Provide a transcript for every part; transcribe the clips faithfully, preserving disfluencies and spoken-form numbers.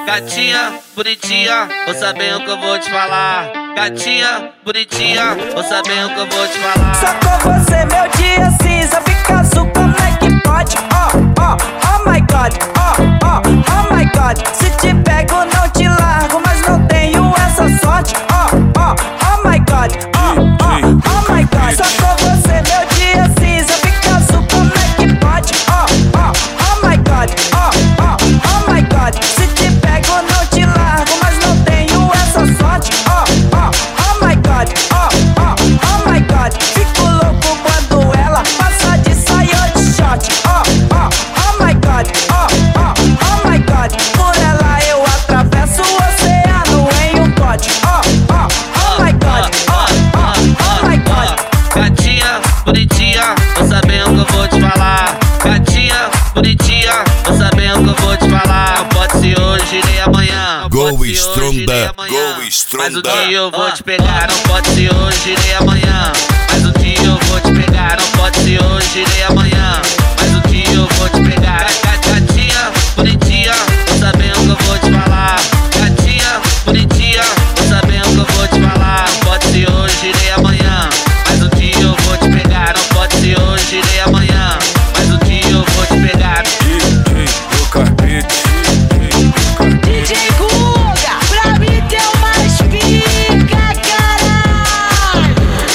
Gatinha, bonitinha, vou saber o que eu vou te falar. Gatinha, bonitinha, vou saber o que eu vou te falar. Só com você meu dia cinza fica azul, como é que pode? Oh, oh, oh my god, oh, oh, oh my god. Se te pego não te largo, mas não tenho essa sorte. Oh, oh, oh my god, oh, oh, oh my god. Só com você meu dia cinza fica azul, como é que pode? Oh, oh, oh my god, oh, oh, oh my god. Se te pego não te largo, mas não tenho essa sorte. Oh, oh, oh my god, oh, oh, oh my god. Fico louco quando ela passa de saia ou de short. Oh, oh, oh my god, oh, oh, oh my god. Por ela eu atravesso o oceano em um pote. Oh, oh, oh my god, oh, oh, oh my god. Gatinha, bonitinha, vou saber o que eu vou te falar. Gatinha, bonitinha, vou saber o que eu vou te falar. Não pode ser hoje nem amanhã. Go Stronda, Go Stronda. Mas um dia eu vou te pegar, não pode ser hoje nem amanhã. Mas um dia eu vou te pegar, não pode ser hoje nem amanhã. Mas um dia eu vou te pegar. Gatinha, bonitinha, vou saber o que eu vou te falar. Gatinha, bonitinha, vou saber o que eu vou te falar. Não pode ser hoje nem amanhã. Mas um dia eu vou te pegar, não pode ser hoje nem amanhã. Mas um dia eu vou te pegar. D J do carpete, D J Guga, pra mim tem o mais pica, caralho.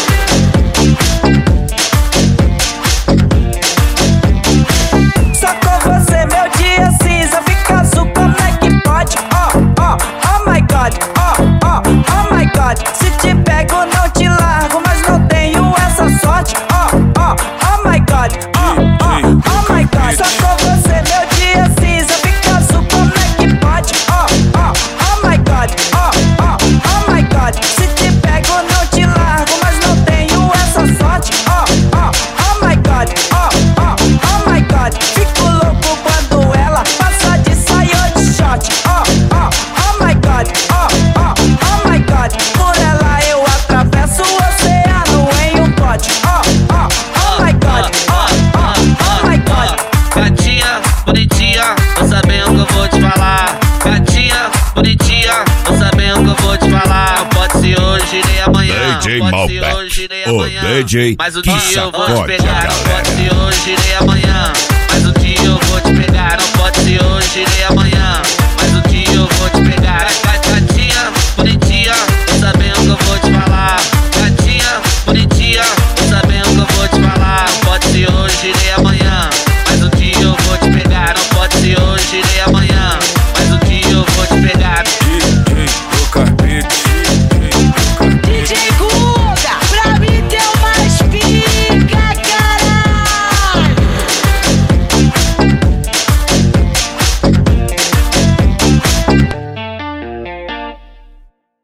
Só com você meu dia cinza fica azul, como é que pode? Oh, oh, oh my god, oh, oh, oh my god. Se te pego não te largo, mas não tenho essa sorte. Oh, oh, oh my god, oh, oh, oh my god. Só com você meu dia cinza fica azul, como é que pode? Oh, oh, oh my god, oh, oh, oh my god. Se te pego não te largo, mas não tenho essa sorte. Oh, oh, oh my god, oh, oh, oh my god. Fico louco quando ela passa de saia ou de short. Oh, oh, oh my god, oh, oh, oh my god. Por ela eu atravesso o oceano em um pote. Oh, oh, oh my god, oh, oh, oh my god. Gatinha, bonitinha, vou saber o que eu vou te falar. Gatinha, bonitinha, vou saber o que eu vou te falar. Não pode ser hoje nem amanhã. D J Não pode ser Malbec, hoje nem o amanhã. D J Mas um que dia eu vou te sacode a pegar. Não pode galera. ser hoje nem amanhã. Mas um dia eu vou te pegar. Não pode ser hoje nem amanhã.